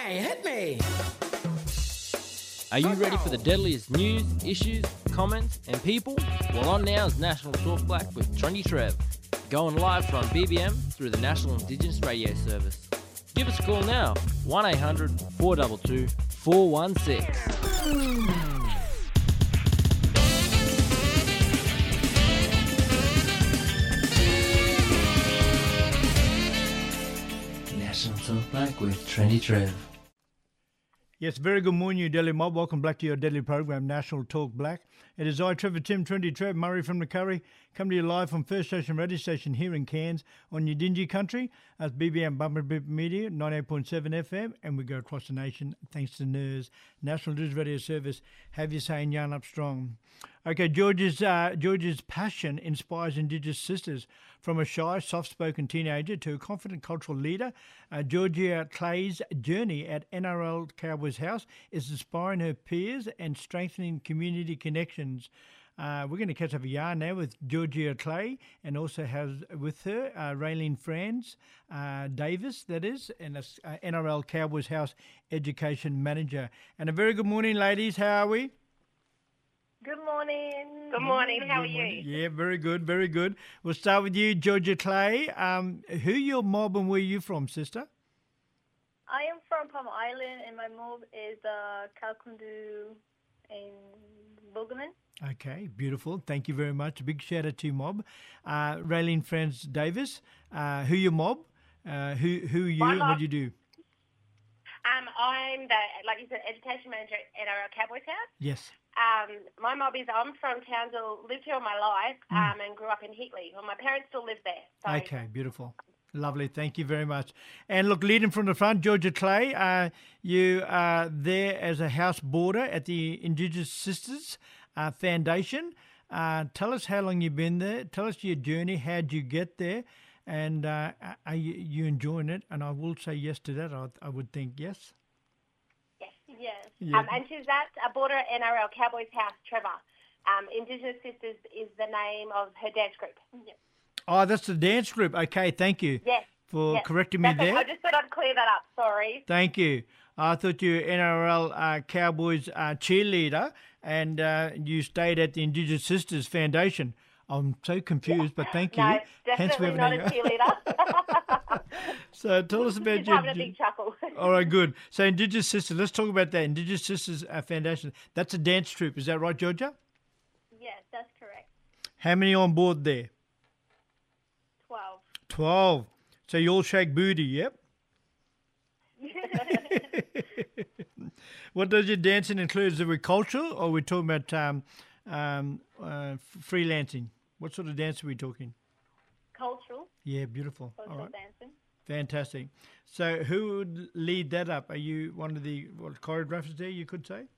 Hey, hit me! Are you ready for the deadliest news, issues, comments, and people? Well, on now is National Talk Black with Trendy Trev, going live from BBM through the National Indigenous Radio Service. Give us a call now, 1800 422 416. National Talk Black with Trendy Trev. Yes, very good morning, you Deadly Mob. Welcome back to your Deadly program, National Talk Black. It is I, Trevor Tim, Trendy Trev, Murray from the Curry, come to you live from First Station Radio Station here in Cairns on your Dingy Country. That's BBM Bumper Bip Media, 98.7 FM, and we go across the nation thanks to NIRS, National News Radio Service. Have you saying yarn up strong. Okay, George's passion inspires Indigenous sisters. From a shy, soft-spoken teenager to a confident cultural leader, Georgia Clay's journey at NRL Cowboys House is inspiring her peers and strengthening community connections. We're going to catch up a yarn now with Georgia Clay, and also has with her Raylene Franz Davis, that is, and that's NRL Cowboys House Education Manager. And a very good morning, ladies. How are we? Good morning. Good morning. How are you? Yeah, very good, very good. We'll start with you, Georgia Clay. Who your mob and where you from, sister? I am from Palm Island, and my mob is Kalkundu in Boogaman. Okay, beautiful. Thank you very much. A big shout out to your mob. Raylene Franz Davis, who your mob? Who are you and what do you do? I'm the, like you said, education manager at NRL Cowboys House. Yes. My mob is I'm from Townsville, lived here all my life, and grew up in Heatley. Well, my parents still live there. So. Okay, beautiful. Lovely. Thank you very much. And look, leading from the front, Georgia Clay, you are there as a house boarder at the Indigenous Sisters Foundation. Tell us how long you've been there. Tell us your journey. How'd you get there? And are you enjoying it? And I will say yes to that. I would think yes. Yes. Yeah. And she's at a boarder at NRL Cowboys House, Trevor. Indigenous Sisters is the name of her dance group. Yep. Oh, that's the dance group. Okay, thank you for correcting me there. I just thought I'd clear that up. Sorry. Thank you. I thought you were NRL Cowboys cheerleader, and you stayed at the Indigenous Sisters Foundation. I'm so confused, but thank you. No, definitely not a cheerleader. So tell us about your... having a big chuckle. All right, good. So Indigenous Sisters, let's talk about that. Indigenous Sisters Foundation, that's a dance troupe. Is that right, Georgia? Yes, that's correct. How many on board there? 12. 12. So you all shake booty, yep? What does your dancing include? Is it cultural, or are we talking about freelancing? What sort of dance are we talking? Cultural. Yeah, beautiful. Cultural all right. dancing. Fantastic. So who would lead that up? Are you one of the choreographers there, you could say?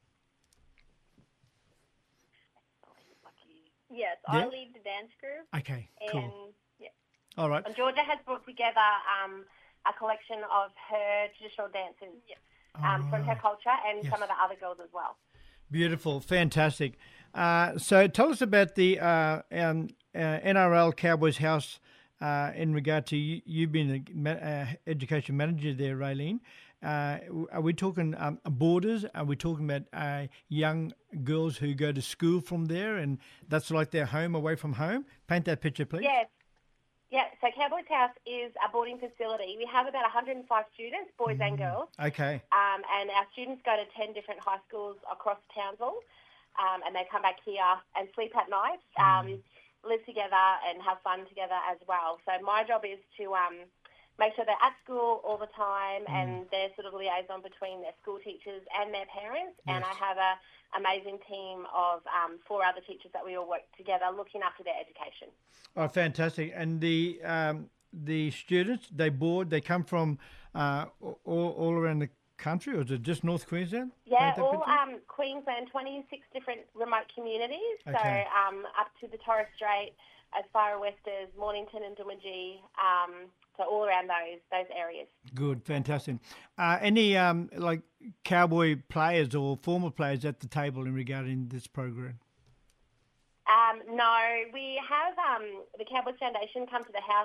Yes, I lead the dance group. Okay, cool. Yeah. All right. And Georgia has brought together a collection of her traditional dances from her culture and some of the other girls as well. Beautiful, fantastic. So tell us about the NRL Cowboys House in regard to you being the education manager there, Raylene. Are we talking boarders? Are we talking about young girls who go to school from there and that's like their home away from home? Paint that picture, please. Yes. Yeah, so Cowboys House is a boarding facility. We have about 105 students, boys and girls. Okay. And our students go to 10 different high schools across Townsville, and they come back here and sleep at night, live together and have fun together as well. So my job is to make sure they're at school all the time and they're sort of liaison between their school teachers and their parents. Yes. And I have an amazing team of 4 other teachers that we all work together looking after their education. Oh, fantastic. And the students, they come from all around the country, or is it just North Queensland? Yeah, all Queensland, 26 different remote communities. Okay. So up to the Torres Strait, as far west as Mornington and Doomadgee, so all around those areas. Good, fantastic. Any like cowboy players or former players at the table in regarding this program? No, we have the Cowboys Foundation come to the house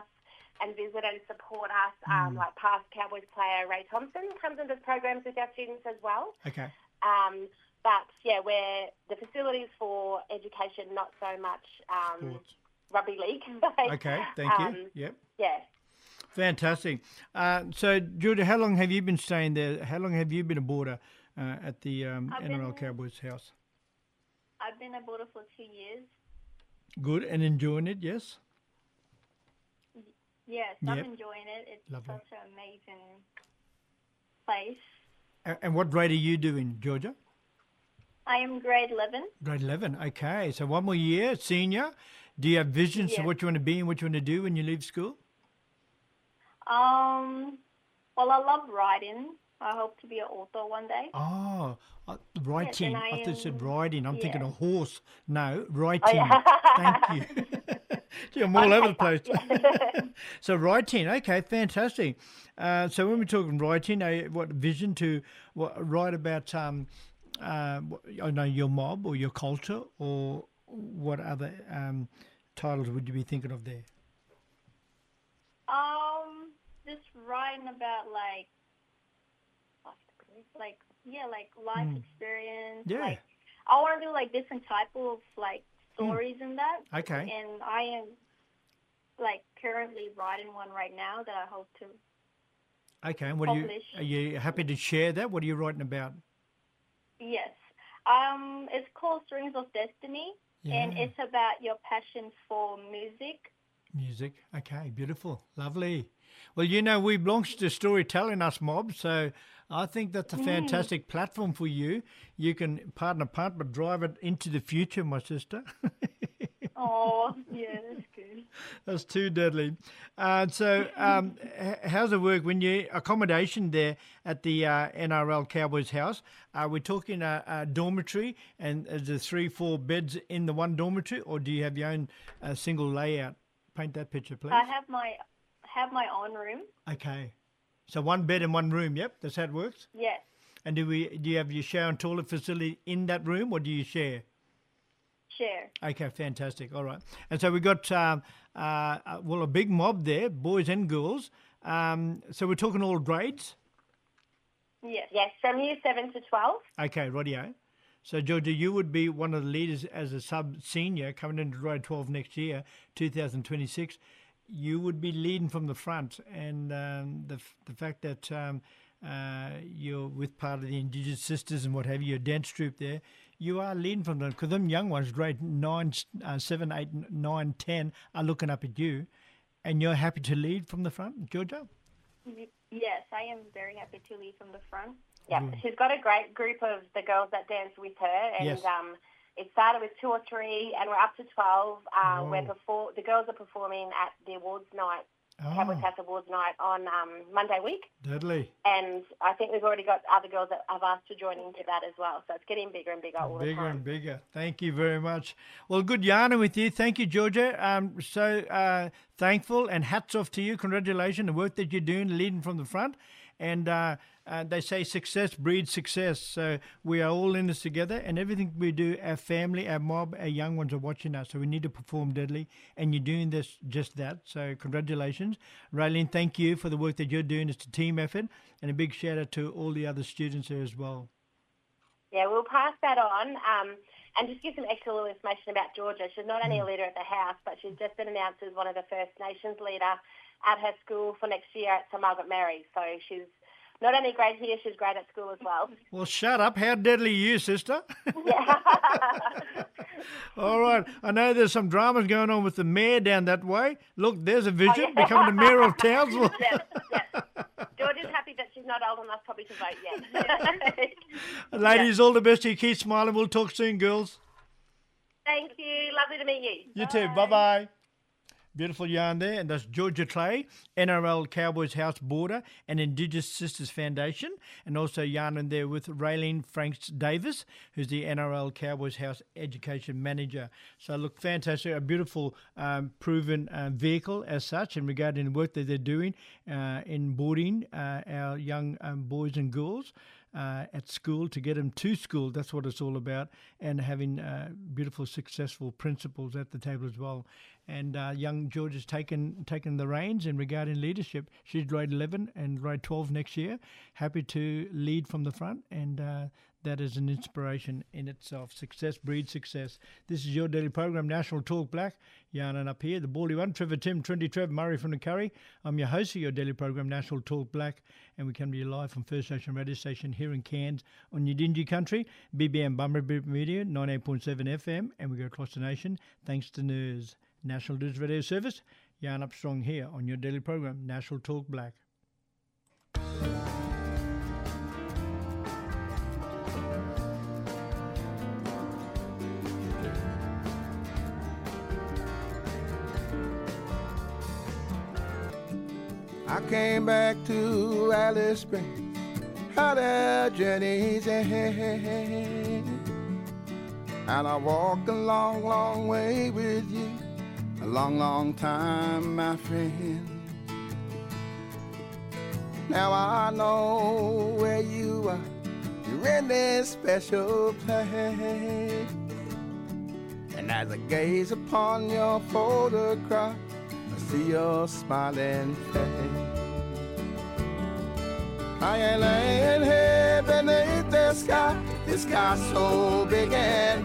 and visit and support us. Like past Cowboys player Ray Thompson comes and does programs with our students as well. Okay. But yeah, we're the facilities for education, not so much Sports. rugby league. Okay, thank you. Yep. Yeah. Fantastic. So, Georgia, how long have you been staying there? How long have you been a boarder at the NRL Cowboys house? I've been a boarder for 2 years. Good, and enjoying it, yes? Yes, Yep. I'm enjoying it. It's Lovely. such an amazing place. And what grade are you doing, Georgia? I am grade 11. Grade 11, okay. So one more year, senior. Do you have visions of Yes. what you want to be and what you want to do when you leave school? Well, I love writing. I hope to be an author one day. Oh, writing. Yes, and I thought you said am- riding. I'm thinking yeah. a horse. No, writing. yeah. Thank you. Gee, I'm all over the place. So writing, okay, fantastic. So when we're talking writing, what vision to write about? I know your mob or your culture, or what other titles would you be thinking of there? Just writing about like life experience. Yeah. Like, I want to do like different type of like stories in that. Okay. And I am like currently writing one right now that I hope to. Okay, and Publish. are you happy to share that? What are you writing about? Yes. It's called Strings of Destiny, and Yeah. it's about your passion for music. Music. Okay, beautiful. Lovely. Well, you know, we belongs to storytelling, us mob, so I think that's a fantastic platform for you. You can, pardon a pun, but drive it into the future, my sister. Oh, yeah, that's good. That's too deadly. So how's it work when you accommodation there at the NRL Cowboys house? Are we talking a dormitory, and is there 3-4 beds in the one dormitory, or do you have your own single layout? Paint that picture, please. I have my own room. Okay. So one bed and one room, yep, that's how it works. Yes. And do you have your shower and toilet facility in that room, or do you share? Share. Okay, fantastic. All right. And so we got, a big mob there, boys and girls. So we're talking all grades? Yes. Yes, from year 7 to 12. Okay, rightio. So, Georgia, you would be one of the leaders as a sub-senior coming into grade 12 next year, 2026. You would be leading from the front. And the fact that you're with part of the Indigenous Sisters and what have you, your dance troupe there, you are leading from them, because them young ones, grade 7, 8, 9, 10, are looking up at you, and you're happy to lead from the front, Georgia? Yes, I am very happy to lead from the front. Yeah, she's got a great group of the girls that dance with her, and Yes. It started with 2 or 3, and we're up to 12. Wow. The girls are performing at the awards night, Cowboys House Awards night on Monday week, Deadly. and I think we've already got other girls that have asked to join into that as well. So it's getting bigger and bigger all the Bigger time. and bigger. Thank you very much. Well, good yarning with you. Thank you, Georgia. So thankful, and hats off to you. Congratulations, the work that you're doing, leading from the front. And they say success breeds success. So we are all in this together, and everything we do, our family, our mob, our young ones are watching us. So we need to perform deadly, and you're doing just that. So congratulations. Raylene, thank you for the work that you're doing. It's a team effort, and a big shout out to all the other students there as well. Yeah, we'll pass that on. And just give some extra little information about Georgia. She's not only a leader at the house, but she's just been announced as one of the First Nations leader at her school for next year at St Margaret Mary. So she's not only great here, she's great at school as well. Well, shut up. How deadly are you, sister? Yeah. All right. I know there's some dramas going on with the mayor down that way. Look, there's a vision, becoming the mayor of Townsville. Yeah. Georgia's happy that she's not old enough probably to vote yet. Ladies, all the best to you. Keep smiling. We'll talk soon, girls. Thank you. Lovely to meet you. You too. Bye-bye. Beautiful yarn there. And that's Georgia Clay, NRL Cowboys House Boarder and Indigenous Sisters Foundation. And also yarning there with Raylene Franks Davis, who's the NRL Cowboys House Education Manager. So look, fantastic. A beautiful, proven vehicle as such in regarding the work that they're doing in boarding our young boys and girls at school, to get them to school. That's what it's all about, and having beautiful, successful principals at the table as well. And young George has taken the reins in regarding leadership. She's grade 11 and grade 12 next year. Happy to lead from the front, and that is an inspiration in itself. Success breeds success. This is your daily program, National Talk Black. Yarning up here, the Baldy one, Trevor Tim, Trendy Trev, Murray from the Curry. I'm your host of your daily program, National Talk Black, and we come to you live from First Nation Radio Station here in Cairns on Yidinji Country, BBM Bumblebee Media, 98.7 FM, and we go across the nation thanks to NERS, National News Radio Service. Yarn up strong here on your daily program, National Talk Black. I came back to Alice Springs, had a journey's end, and I walked a long, long way with you, a long, long time, my friend. Now I know where you are, you're in this special place, and as I gaze upon your photograph, I see your smiling face. I ain't laying here beneath the sky so big and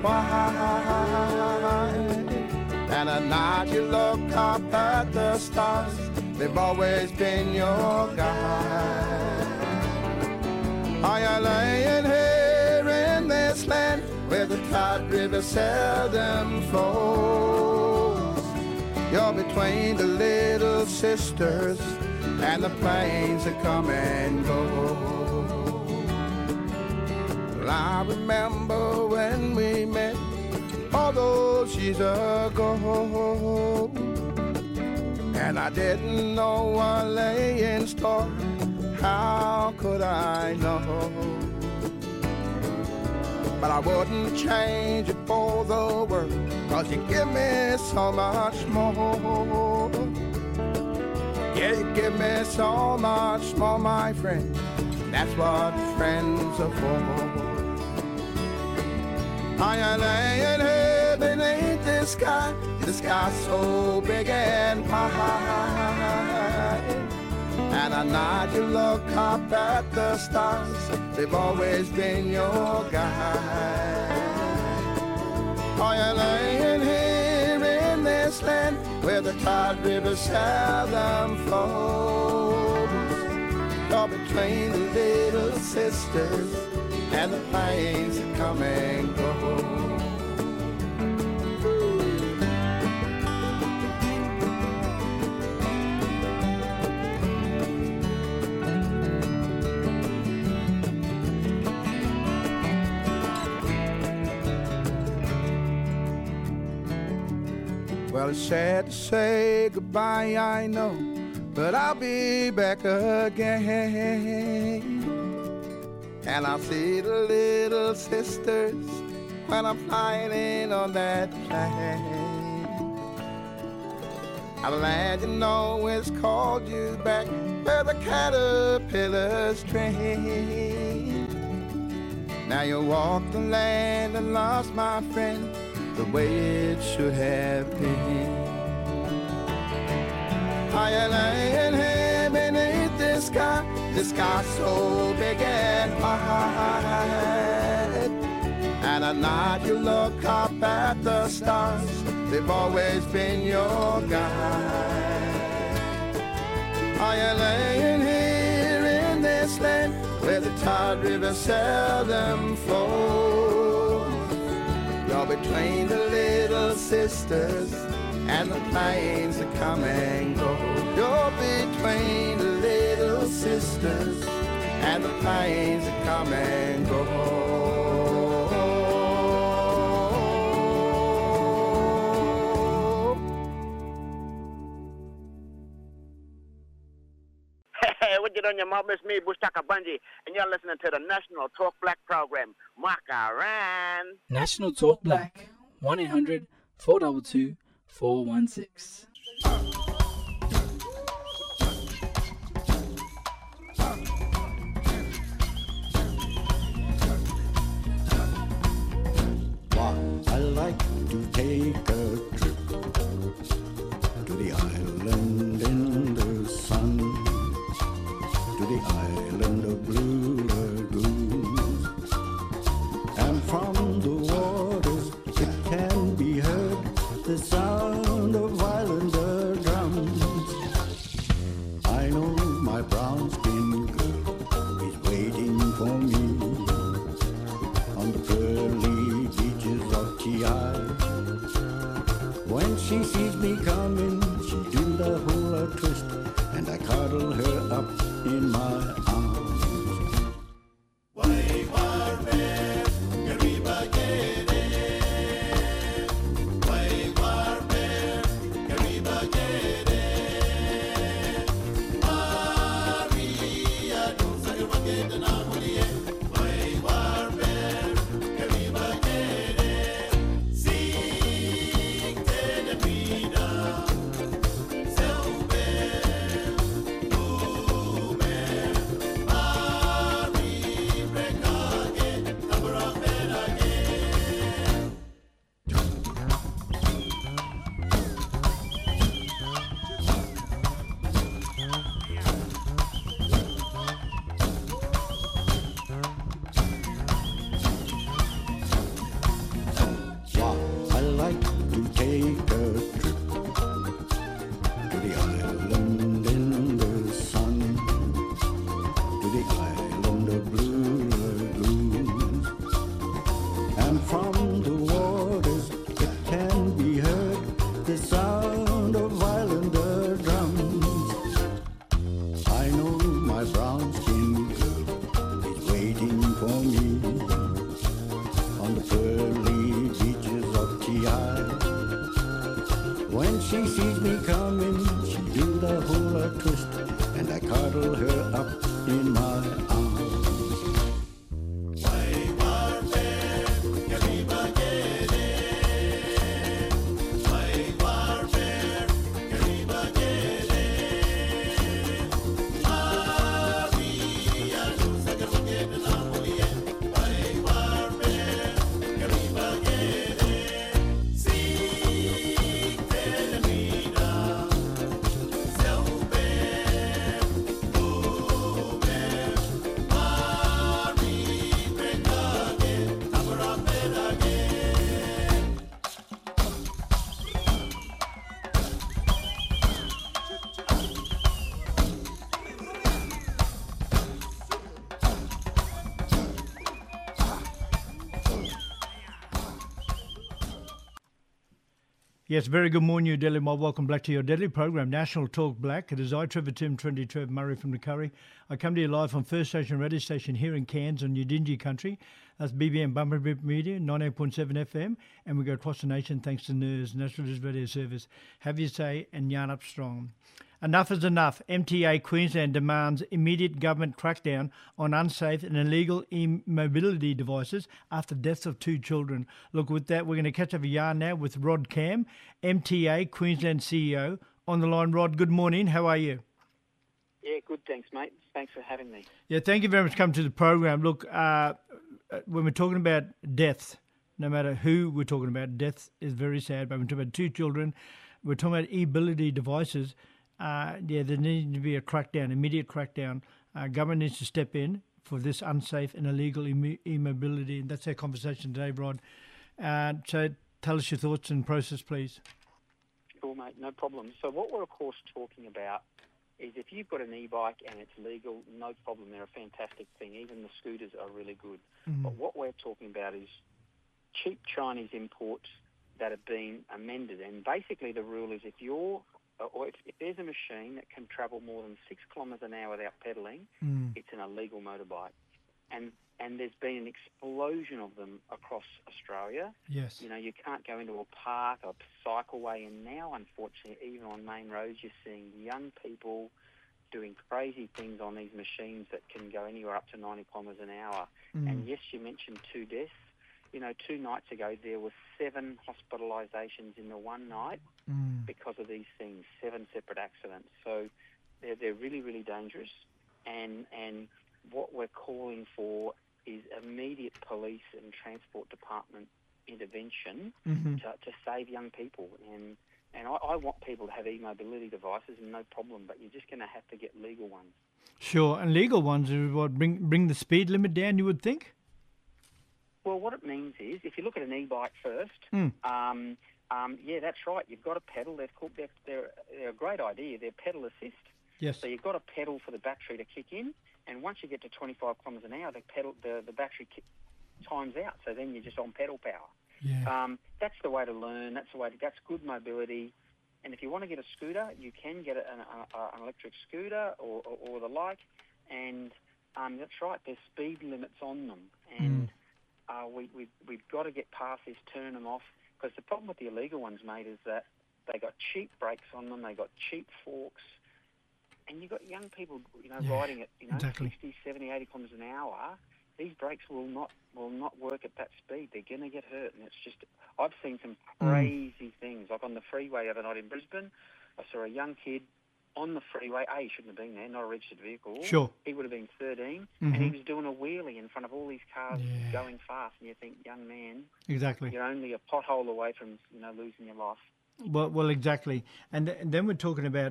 wide. And at night you look up at the stars, they've always been your guide. I ain't laying here in this land where the tide river seldom flows. You're between the little sisters and the plains that come and go. Well, I remember when we met all those years ago, and I didn't know what lay in store. How could I know? But I wouldn't change it for the world, 'cause you give me so much more. Yeah, you give me so much more, my friend. That's what friends are for. I am laying here beneath the sky so big and wide. And at night you look up at the stars, they've always been your guide. I am laying here in this land where the tide river seldom flows. You're between the little sisters and the plains that come and go. Well, it's sad to say goodbye, I know, but I'll be back again. And I'll see the little sisters when I'm flying in on that plane. A land you know is called you back, where the caterpillars train. Now you walk the land and lost, my friend, the way it should have been. I am laying here beneath the sky so big and wide. And at night you look up at the stars, they've always been your guide. I am laying here in this land where the tide river seldom flows. You're between the little sisters and the plains that come and go. You're between the little sisters and the plains that come and go. Hey, what you doing, your mom? It's me, Bushtaka Bunji, and you're listening to the National Talk Black program. Makaran. National Talk Black, 1-800-422-416. I like to take a trip she sees me coming, she do the hula twist, and I cuddle her up in my arms. Yes, very good morning, you Delhi Mob. Welcome back to your Deadly program, National Talk Black. It is I, Trevor Tim, Trinity Trev Murray from the Curry. I come to you live from First Station Radio Station here in Cairns on Udingi Country. That's BBM Bumper Bip Media, 98.7 FM. And we go across the nation thanks to NERS, National News Radio Service. Have your say and yarn up strong. Enough is enough. MTA Queensland demands immediate government crackdown on unsafe and illegal e-mobility devices after deaths of 2 children. Look, with that, we're going to catch up a yarn now with Rod Cam, MTA Queensland CEO. On the line, Rod, good morning. How are you? Yeah, good, thanks, mate. Thanks for having me. Yeah, thank you very much for coming to the program. Look, when we're talking about death, no matter who we're talking about, death is very sad, but we're talking about 2 children. We're talking about e-mobility devices. There needs to be a crackdown, immediate crackdown. Government needs to step in for this unsafe and illegal e-mobility. And that's our conversation today, Rod. So tell us your thoughts and process, please. Cool, mate, no problem. So what we're, of course, talking about is if you've got an e-bike and it's legal, no problem. They're a fantastic thing. Even the scooters are really good. Mm-hmm. But what we're talking about is cheap Chinese imports that have been amended. And basically the rule is if there's a machine that can travel more than 6 kilometres an hour without pedalling, it's an illegal motorbike. And there's been an explosion of them across Australia. Yes. You know, you can't go into a park or cycleway, and now, unfortunately, even on main roads, you're seeing young people doing crazy things on these machines that can go anywhere up to 90 kilometres an hour. And yes, you mentioned 2 deaths. You know, 2 nights ago, there were 7 hospitalisations in the one night because of these things, 7 separate accidents. So they're really, really dangerous. And what we're calling for is immediate police and transport department intervention to save young people. And I want people to have e-mobility devices, and no problem, but you're just going to have to get legal ones. Sure, and legal ones is what bring the speed limit down, you would think? Well, what it means is, if you look at an e-bike first, yeah, that's right. You've got to pedal. They're a great idea. They're pedal assist. Yes. So you've got to pedal for the battery to kick in, and once you get to 25 kilometres an hour, the battery times out. So then you're just on pedal power. Yeah. That's the way to learn. That's good mobility. And if you want to get a scooter, you can get an electric scooter or the like. And that's right. There's speed limits on them, and we've got to get past this, turn them off. Because the problem with the illegal ones, mate, is that they got cheap brakes on them. They got cheap forks. And you've got young people, riding at, exactly. 60, 70, 80 kilometres an hour. These brakes will not work at that speed. They're going to get hurt. And it's just, I've seen some crazy things. Like on the freeway the other night in Brisbane, I saw a young kid on the freeway. He shouldn't have been there, not a registered vehicle. Sure. He would have been 13, and he was doing a wheelie in front of all these cars going fast. And you think, young man, exactly, you're only a pothole away from, losing your life. Well, exactly. And then we're talking about,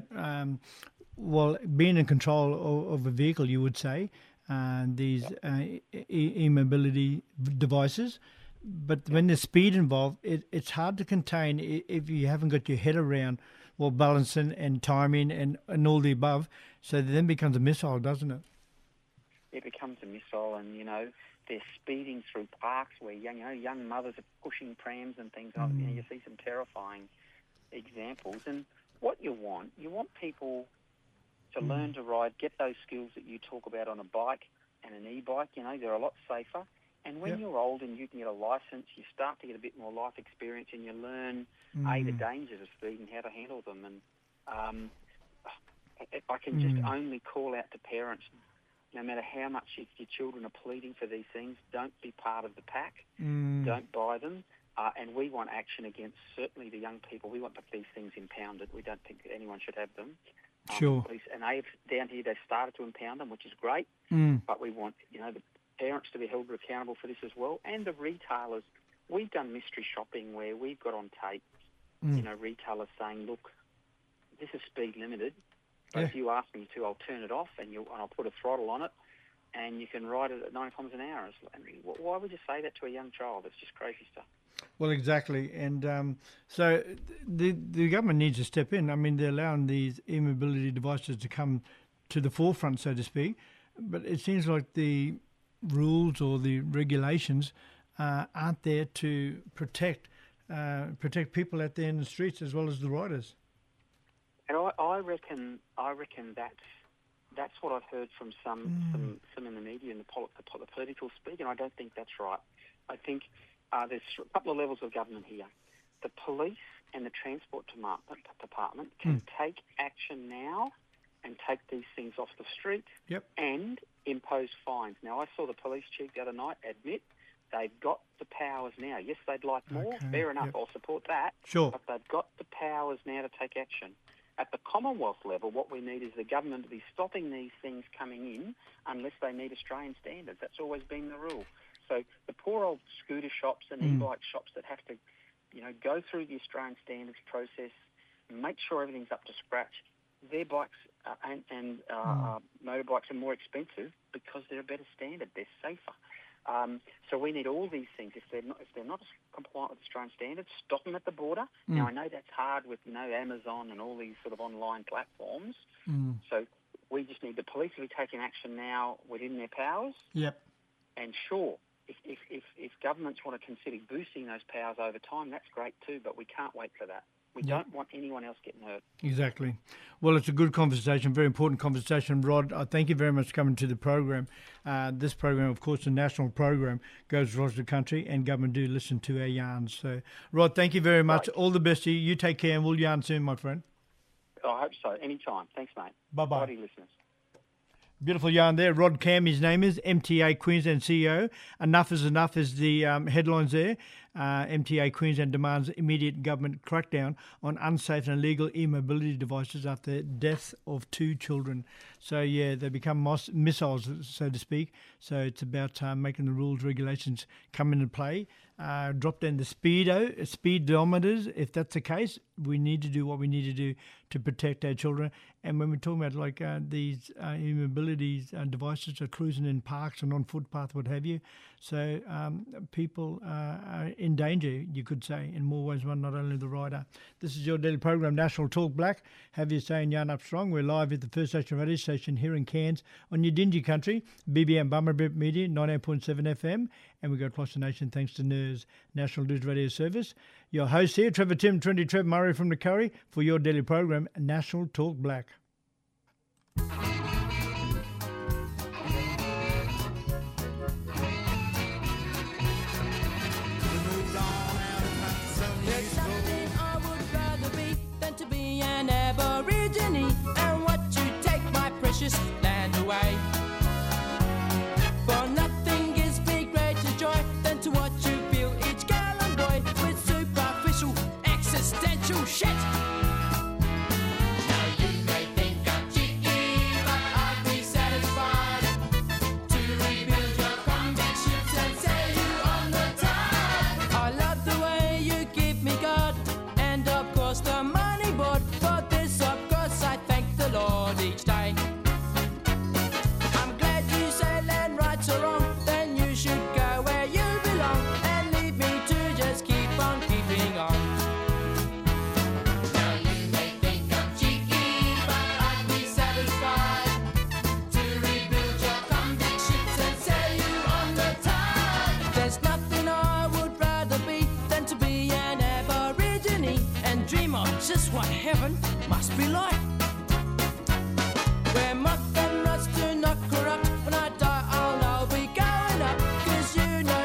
being in control of a vehicle, you would say, these e-mobility devices. But when there's speed involved, it's hard to contain if you haven't got your head around, balancing and timing and all the above. So it then becomes a missile, doesn't it? It becomes a missile, and, they're speeding through parks where young mothers are pushing prams and things. You see some terrifying examples. And what you want people to learn to ride, get those skills that you talk about on a bike and an e-bike. They're a lot safer. And when you're old and you can get a licence, you start to get a bit more life experience and you learn, the dangers of speed and how to handle them. And I can just only call out to parents, no matter how much your children are pleading for these things, don't be part of the pack, don't buy them. And we want action against certainly the young people. We want these things impounded. We don't think that anyone should have them. Sure. And down here, they've started to impound them, which is great. But we want, the parents to be held accountable for this as well, and the retailers. We've done mystery shopping where we've got on tape, retailers saying, look, this is speed limited, but if you ask me to, I'll turn it off and I'll put a throttle on it, and you can ride it at 90 kilometres an hour. I mean, why would you say that to a young child? It's just crazy stuff. Well, exactly. And so the government needs to step in. I mean, they're allowing these e-mobility devices to come to the forefront, so to speak, but it seems like the rules or the regulations aren't there to protect people out there in the streets as well as the riders. And I reckon that's what I've heard from some in the media and the political speak, and I don't think that's right. I think there's a couple of levels of government here. The police and the transport department can take action now and take these things off the street and impose fines. Now, I saw the police chief the other night admit they've got the powers now. Yes, they'd like more. Okay. Fair enough. I'll support that. Sure. But they've got the powers now to take action. At the Commonwealth level, what we need is the government to be stopping these things coming in unless they meet Australian standards. That's always been the rule. So the poor old scooter shops and e-bike shops that have to, go through the Australian standards process, make sure everything's up to scratch, their bikes and motorbikes are more expensive because they're a better standard. They're safer. So we need all these things. If they're not compliant with Australian standards, stop them at the border. Now, I know that's hard with, Amazon and all these sort of online platforms. So we just need the police to be taking action now within their powers. Yep. And sure, if governments want to consider boosting those powers over time, that's great too, but we can't wait for that. We don't want anyone else getting hurt. Exactly. Well, it's a good conversation, very important conversation. Rod, I thank you very much for coming to the program. This program, of course, the national program, goes across the country, and government do listen to our yarns. So, Rod, thank you very much. Right. All the best to you. You take care, and we'll yarn soon, my friend. I hope so. Anytime. Thanks, mate. Bye-bye. Bye, listeners. Beautiful yarn there. Rod Cam, his name is, MTA Queensland CEO. Enough is enough is the headlines there. MTA Queensland demands immediate government crackdown on unsafe and illegal e-mobility devices after the death of 2 children. So, yeah, they become missiles, so to speak. So it's about making the rules, regulations come into play. Drop down the speedometers. If that's the case, we need to do what we need to do to protect our children. And when we're talking about these e-mobility devices are cruising in parks and on footpath, what have you, so people are in danger, you could say, in more ways one, not only the rider. This is your daily program, National Talk Black. Have you saying Yarn Up Strong. We're live at the First Station radio station here in Cairns on your dingy country, BBM Bummerbip Media, 98.7 FM, and we go across the nation thanks to NERS, National News Radio Service. Your host here, Trevor Tim, Trev Murray from the Curry, for your daily program, National Talk Black. Land away. For nothing gives me greater joy than to watch you feel each gallant boy with superficial, existential shit. Now you may think I'm cheeky, but I'd be satisfied to rebuild your convictions and set you on the tide. I love the way you give me God, and of course the money board. For this, of course, I thank the Lord each day. Just what heaven must be like. Where muck and rust do not corrupt. When I die, I'll be going up. 'Cause you know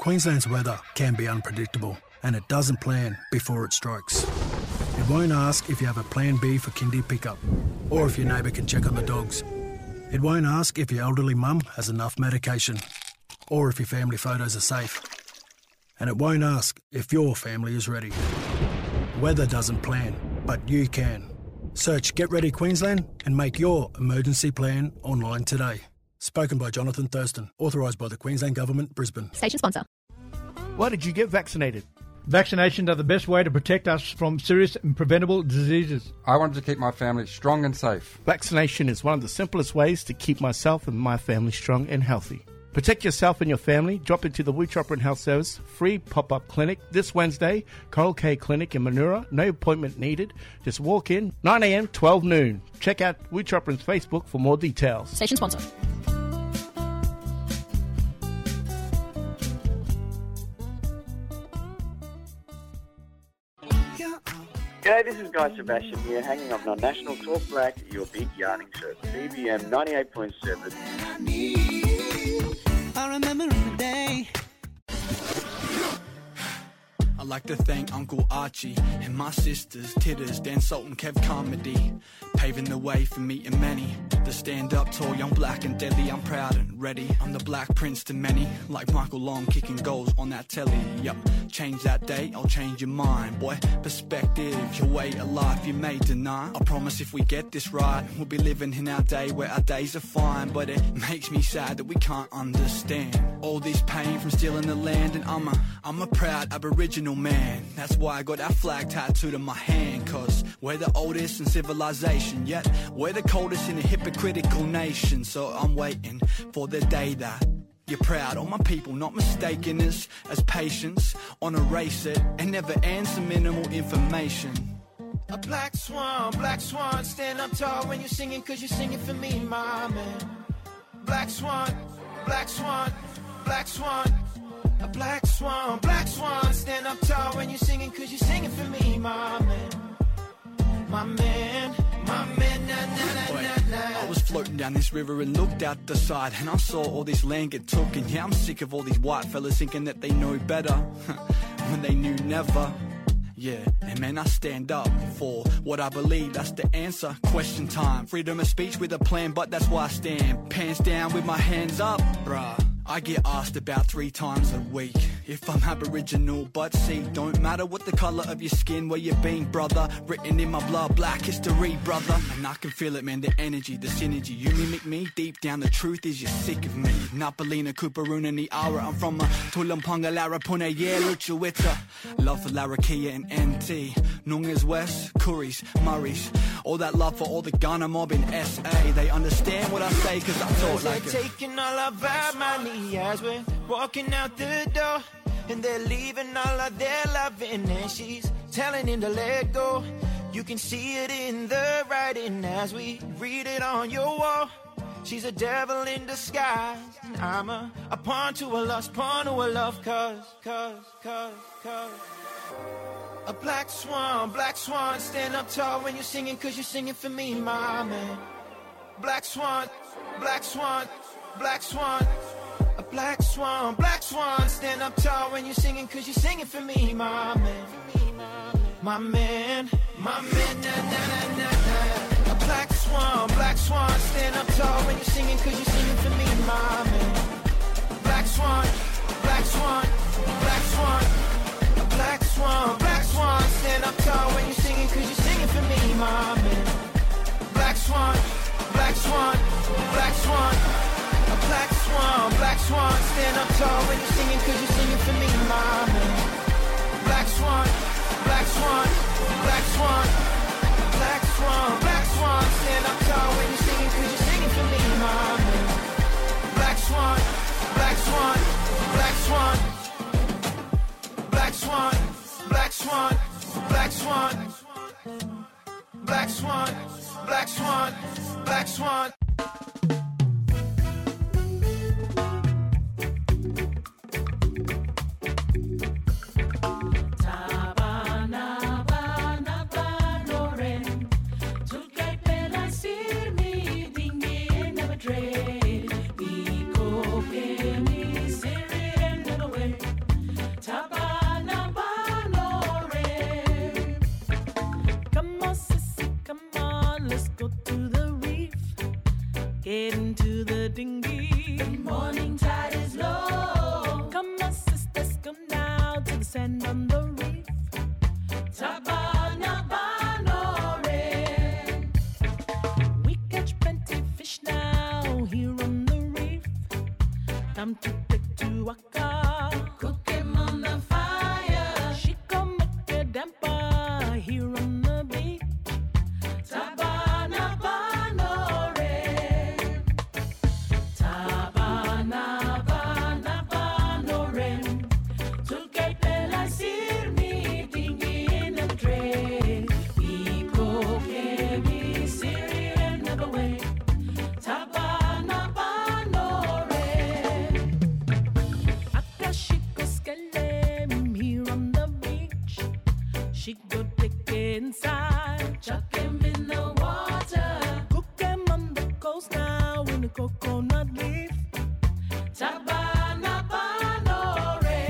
Queensland's weather can be unpredictable, and it doesn't plan before it strikes. It won't ask if you have a plan B for kindy pickup, or if your neighbour can check on the dogs. It won't ask if your elderly mum has enough medication, or if your family photos are safe. And it won't ask if your family is ready. Weather doesn't plan, but you can. Search Get Ready Queensland and make your emergency plan online today. Spoken by Jonathan Thurston, authorised by the Queensland Government, Brisbane. Station sponsor. Why did you get vaccinated? Vaccinations are the best way to protect us from serious and preventable diseases. I wanted to keep my family strong and safe. Vaccination is one of the simplest ways to keep myself and my family strong and healthy. Protect yourself and your family. Drop into the Wuchopperen Health Service free pop-up clinic this Wednesday, Coral K Clinic in Manura. No appointment needed. Just walk in, 9 a.m, 12 noon. Check out Wuchopperen's Facebook for more details. Station sponsor. G'day, this is Guy Sebastian here, hanging on National Talk Black, your big yarning show, BBM 98.7. I remember the day. I'd like to thank Uncle Archie and my sisters, Titters, Dan Sultan, Kev Carmody, paving the way for me and many. To stand up tall, young, black and deadly, I'm proud and ready. I'm the black prince to many, like Michael Long kicking goals on that telly. Yup, change that day, I'll change your mind, boy. Perspective, your way of life you may deny. I promise if we get this right, we'll be living in our day where our days are fine. But it makes me sad that we can't understand all this pain from stealing the land. And I'm a proud Aboriginal man. That's why I got that flag tattooed on my hand. Cause we're the oldest in civilization, yet we're the coldest in a hypocritical nation. So I'm waiting for the day that you're proud of my people, not mistaking us as patients on a race it and never answer minimal information. A black swan, stand up tall when you're singing, cause you're singing for me, my man. Black swan, black swan, black swan. A black swan, stand up tall when you're singing, cause you're singing for me, my man. My man, na na na na. I was floating down this river and looked out the side, and I saw all this land get took. And yeah, I'm sick of all these white fellas thinking that they know better when they knew never. Yeah, and man, I stand up for what I believe, that's the answer. Question time, freedom of speech with a plan, but that's why I stand pants down with my hands up, bruh. I get asked about 3 times a week if I'm Aboriginal, but see, don't matter what the colour of your skin, where you've been, brother. Written in my blood, black history, brother. And I can feel it, man, the energy, the synergy. You mimic me, deep down the truth is you're sick of me. Napalina, Cooperuna, Niara, I'm from a Tulampanga, Larapuna, yeah, Luchuita. Love for Larrakia and NT. Noongas West, Curries, Murrays. All that love for all the Ghana mob in SA. They understand what I say, cause I talk like it. Taking all of our money as we're walking out the door, and they're leaving all of their loving, and she's telling him to let go. You can see it in the writing as we read it on your wall. She's a devil in disguise, and I'm a pawn to a lust, pawn to a love, cause a black swan, stand up tall when you're singing, cause you're singing for me, my man. Black swan, black swan, black swan. A black swan, stand up tall when you're singing, cause you're singing for me, my man. My man, na na na na na. A black swan, stand up tall when you're singing, cause you're singing for me, my man. Black swan, black swan, black swan. A black swan, stand up tall when you're singing, cause you're singing for me, my man. Black swan, black swan, black swan. A black swan, stand up tall when you're singing, cause you're singing for me, my man. Black swan, black swan, black swan. Black swan, stand up tall when you're singing, cause you're singing for me, my man. Black swan, black swan, black swan. Black swan, black swan, black swan. Black swan, black swan, black swan. Heading to the dinghy. The morning tide is low. Come on, sisters, come down to the sand on the reef. Tabanabanore. We catch plenty fish now here on the reef. Time to take to Waka. Cook 'em on the fire. She come make a damper here on the beach. Tabanabanore. Tabanabanore. Tulkay pela sirmi dingi in the tray. Iko kemi siri in the way. Tabanabanore. Akashiko skelem here on the beach. She go take it inside, chuck him in the water. Cook him on the coast now in the coconut leaf. Tabanabanore.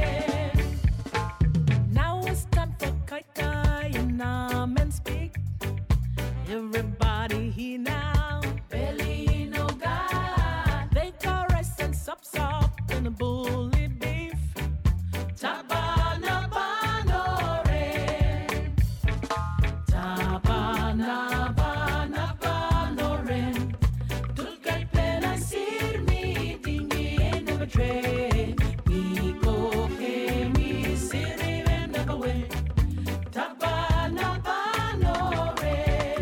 Now it's time for kai kai and and speak. Everybody here now, belly no God. They caress and sup in a bully beef. Tabanabanore. Tabanabanore. Tulkay pela sirmi dingi in the tray. Iko kemi siri in the way. Tabanabanore.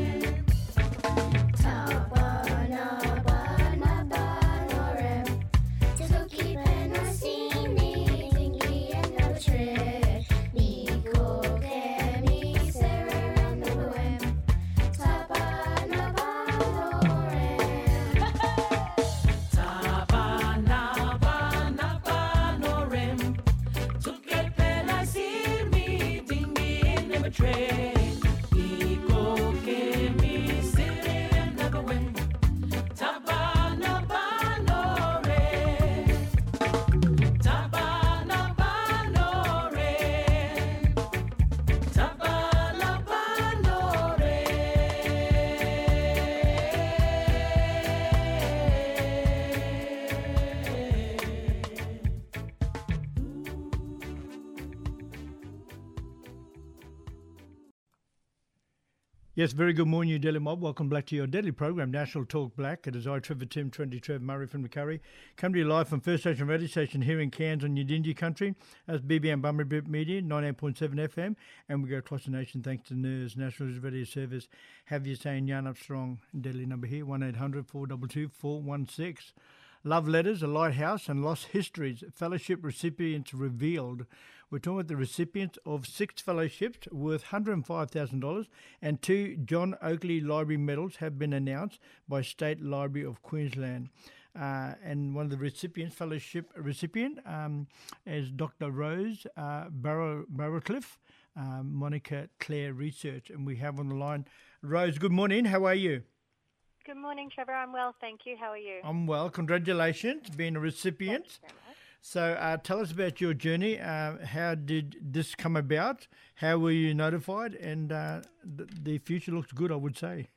Tabanabanore. Tuki penasini dingi in the tray. Niko kemi siri in the way. Tabanabanore. Tabanabanore. Tulkay pela sirmi dingi in the tray. Iko kemi siri in the way. Tabanabanore. Tabanabanore. Yes, very good morning, you Daily Mob. Welcome back to your daily program, National Talk Black. It is I, Trevor Tim, 20 Trev Murray from Macquarie. Come to you live from First Station Radio Station here in Cairns on Yidindi Country. That's BBM Bunbury Media, 98.7 FM. And we go across the nation thanks to NERS, National Radio Service. Have you saying Yarn Up Strong, daily number here, 1-800-422-416. Love Letters, A Lighthouse and Lost Histories, fellowship recipients revealed. We're talking about the recipients of 6 fellowships worth $105,000 and 2 John Oakley Library medals have been announced by State Library of Queensland. And one of the recipients, fellowship recipient, is Dr. Rose Barrowcliffe, Monica Clare Research. And we have on the line Rose. Good morning. How are you? Good morning, Trevor. I'm well, thank you. How are you? I'm well. Congratulations, being a recipient. Thank you very much. So tell us about your journey. How did this come about? How were you notified? And the future looks good, I would say.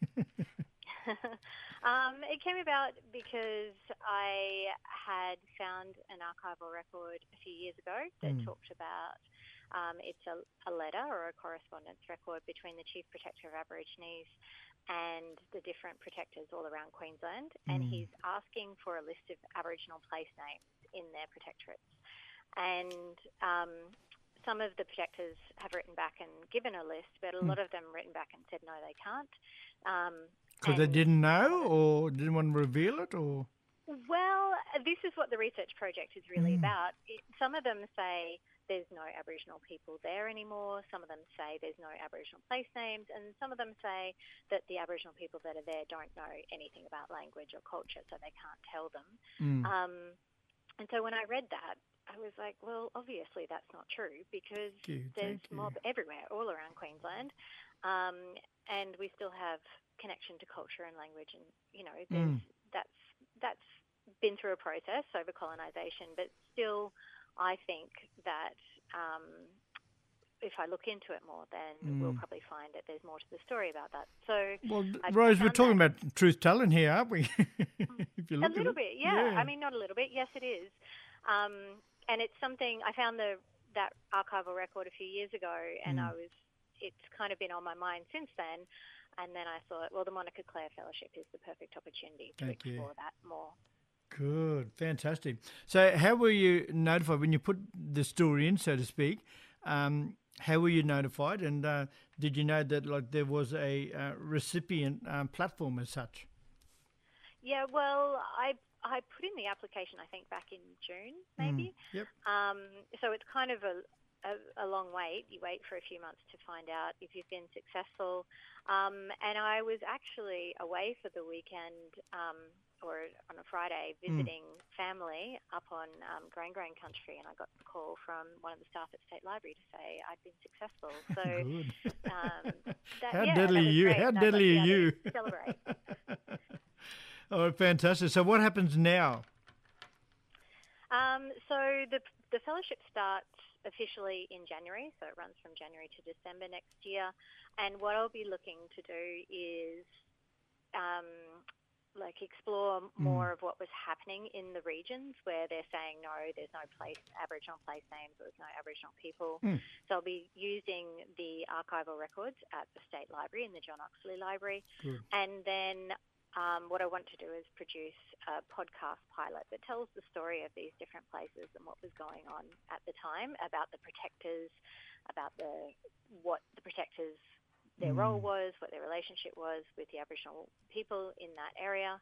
It came about because I had found an archival record a few years ago that talked about it's a letter or a correspondence record between the Chief Protector of Aborigines and the different protectors all around Queensland, and he's asking for a list of Aboriginal place names in their protectorates. And some of the protectors have written back and given a list, but a lot of them written back and said no, they can't. Because they didn't know or didn't want to reveal it? Or Well, this is what the research project is really about. Some of them say there's no Aboriginal people there anymore. Some of them say there's no Aboriginal place names. And some of them say that the Aboriginal people that are there don't know anything about language or culture, so they can't tell them. And so when I read that, I was like, well, obviously that's not true because there's mob everywhere, all around Queensland. And we still have connection to culture and language. And, you know, that's been through a process over colonisation, but still I think that if I look into it more, then we'll probably find that there's more to the story about that. So, Well, I Rose, we're found talking that about truth-telling here, aren't we? If you a look at little it. bit, yeah. I mean, not a little bit. Yes, it is. And it's something I found that archival record a few years ago, and it's kind of been on my mind since then. And then I thought, well, the Monica Clare Fellowship is the perfect opportunity to Thank you. explore that more. Good, fantastic. So how were you notified when you put the story in, so to speak? How were you notified, and did you know that like there was a recipient platform as such? Yeah, well, I put in the application, I think, back in June, maybe. Yep. So it's kind of a long wait. You wait for a few months to find out if you've been successful. And I was actually away for the weekend, or on a Friday, visiting family up on Grain country, and I got the call from one of the staff at State Library to say I'd been successful. So, Good. that, How yeah, deadly that are was you? great. How And I got deadly to are be able you? to Celebrate. Oh, fantastic. So what happens now? So the fellowship starts officially in January, so it runs from January to December next year. And what I'll be looking to do is explore more of what was happening in the regions where they're saying no, there's no Aboriginal place names, there's no Aboriginal people. So I'll be using the archival records at the State Library and the John Oxley Library. Good. And then what I want to do is produce a podcast pilot that tells the story of these different places and what was going on at the time, about the protectors, about what the protectors, their role was, what their relationship was with the Aboriginal people in that area.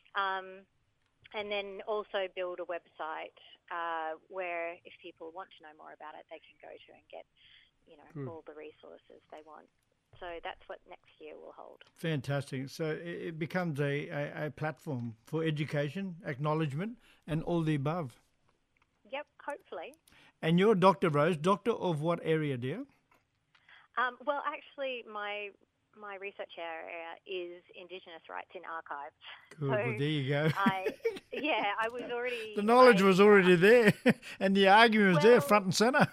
And then also build a website where if people want to know more about it, they can go to and get, all the resources they want. So that's what next year will hold. Fantastic. So it becomes a platform for education, acknowledgement, and all the above. Yep, hopefully. And you're Dr. Rose, doctor of what area, dear? Well, actually, my research area is Indigenous rights in archives. Good. So Well, there you go. I was already... The knowledge was already there, and the argument was there, front and centre.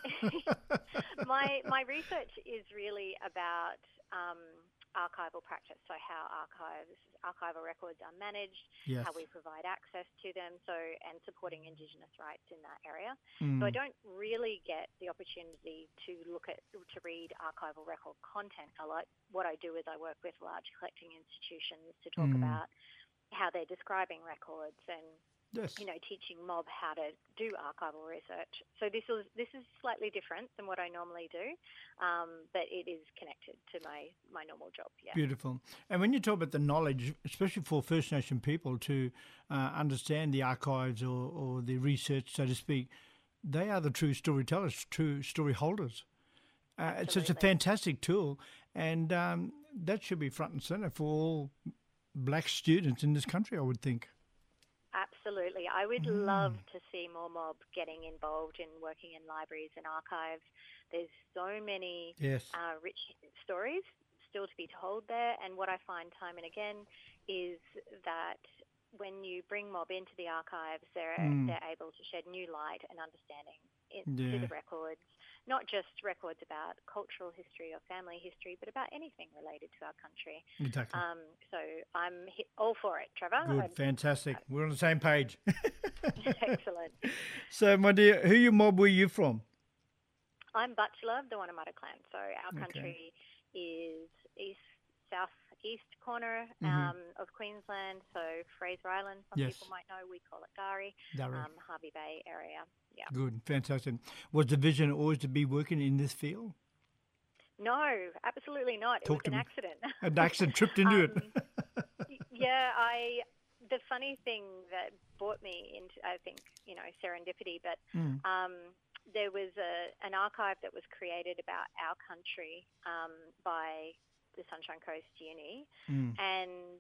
My research is really about archival practice, so how archival records are managed, Yes. how we provide access to them, and supporting Indigenous rights in that area. Mm. So I don't really get the opportunity to read archival record content. What I do is I work with large collecting institutions to talk about how they're describing records and Yes. teaching mob how to do archival research. So this is slightly different than what I normally do, but it is connected to my normal job. Yeah. Beautiful. And when you talk about the knowledge, especially for First Nation people to understand the archives or the research, so to speak, they are the true storytellers, true story holders. So it's a fantastic tool, and that should be front and centre for all black students in this country, I would think. Absolutely. I would love to see more mob getting involved in working in libraries and archives. There's so many rich stories still to be told there. And what I find time and again is that when you bring mob into the archives, they're able to shed new light and understanding into the records, not just records about cultural history or family history, but about anything related to our country. Exactly. So I'm all for it, Trevor. Good, fantastic. We're on the same page. Excellent. So, my dear, who mob were you from? I'm Butchulla of the Wanamata clan. So our country is southeast corner of Queensland, so Fraser Island, some people might know, we call it Dari. Harvey Bay area, yeah. Good, fantastic. Was the vision always to be working in this field? No, absolutely not. It was an accident. An accident, tripped into it. The funny thing that brought me into, I think, serendipity, but there was an archive that was created about our country by the Sunshine Coast Uni, and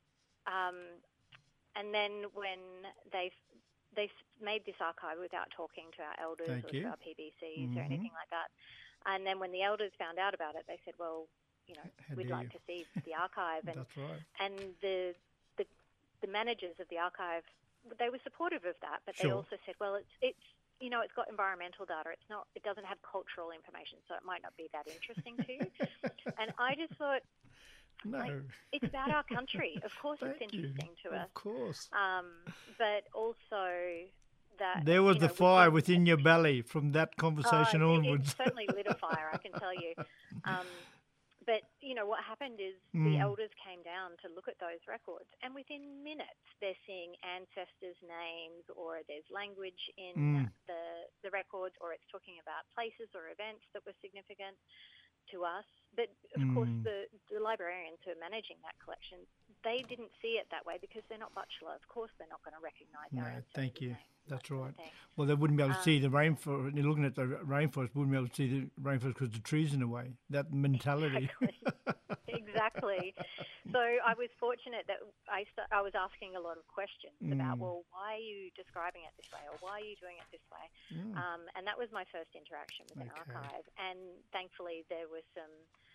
then when they made this archive without talking to our elders or to our PBCs or anything like that, and then when the elders found out about it, they said, well, we'd like to see the archive, and That's right. and the managers of the archive, they were supportive of that, but they also said, well, it's you know, it's got environmental data. It doesn't have cultural information, so it might not be that interesting to you. And I just thought, it's about our country. Of course, it's interesting to us. Of course. But also that there was you the know, fire within your belly from that conversation onwards. It certainly lit a fire, I can tell you. But, you know, what happened is the elders came down to look at those records, and within minutes they're seeing ancestors' names, or there's language in the records, or it's talking about places or events that were significant to us. But, of course, the librarians who are managing that collection, they didn't see it that way because they're not Butchulla. Of course they're not going to recognise our ancestors' thank you. names. That's right. Well, they wouldn't be able to see the rainforest. You're looking at the rainforest, wouldn't be able to see the rainforest because the trees in the way. That mentality. Exactly. So I was fortunate that I was asking a lot of questions about, well, why are you describing it this way, or why are you doing it this way? And that was my first interaction with an archive. And thankfully, there were some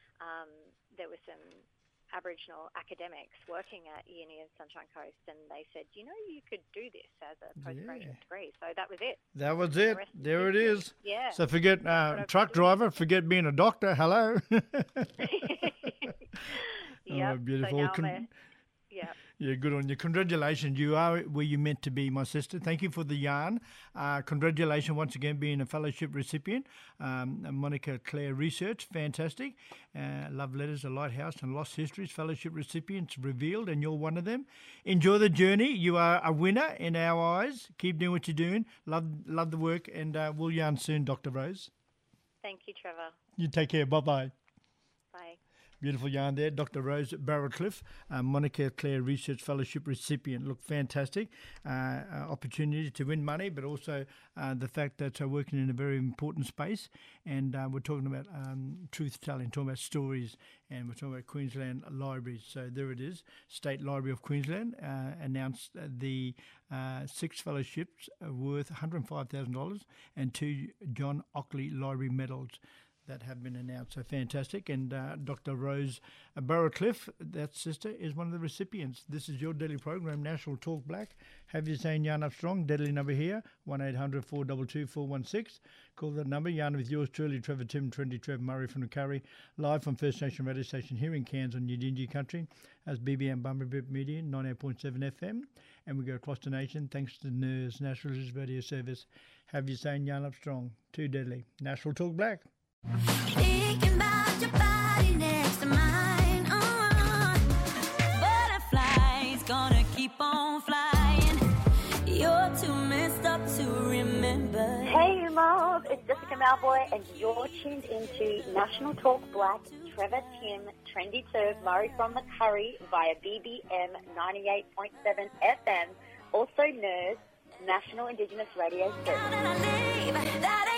Aboriginal academics working at Uni of Sunshine Coast, and they said, you know, you could do this as a postgraduate degree. So that was it. That was it. There it is. Yeah. So forget truck driver, forget being a doctor. Hello. Yeah. Oh, beautiful. So now Yeah, good on you. Congratulations. You are where you're meant to be, my sister. Thank you for the yarn. Congratulations once again being a fellowship recipient. Monica Clare Research, fantastic. Love Letters, A Lighthouse and Lost Histories, fellowship recipients revealed, and you're one of them. Enjoy the journey. You are a winner in our eyes. Keep doing what you're doing. Love the work, and we'll yarn soon, Dr. Rose. Thank you, Trevor. You take care. Bye-bye. Bye. Beautiful yarn there. Dr. Rose Barracliff, Monica Clare Research Fellowship recipient. Look, fantastic. Opportunity to win money, but also the fact that they're working in a very important space. And we're talking about truth-telling, talking about stories, and we're talking about Queensland libraries. So there it is. State Library of Queensland announced the 6 fellowships worth $105,000 and 2 John Ockley Library medals that have been announced. So fantastic. And Dr. Rose Barracliff, that sister, is one of the recipients. This is your daily program, National Talk Black. Have you saying yarn up strong? Deadly number here, 1-800-422-416. Call that number. Yarn with yours truly, Trevor Tim, Trendy Trev Murray from the Curry, live from First Nation Radio Station here in Cairns on Yidinji Country as BBM Bumblebee Media, 98.7 FM. And we go across the nation thanks to NERS, National Radio Service. Have you saying yarn up strong? Too deadly. National Talk Black. Thinking about your body next to mine. Butterflies gonna keep on flying. You're too messed up to remember. Hey, Mob, it's Jessica Malboy, and you're tuned into National Talk Black, Trevor Tim, Trendy Turf, Murray from the Curry via BBM 98.7 FM, also NERS, National Indigenous Radio Service.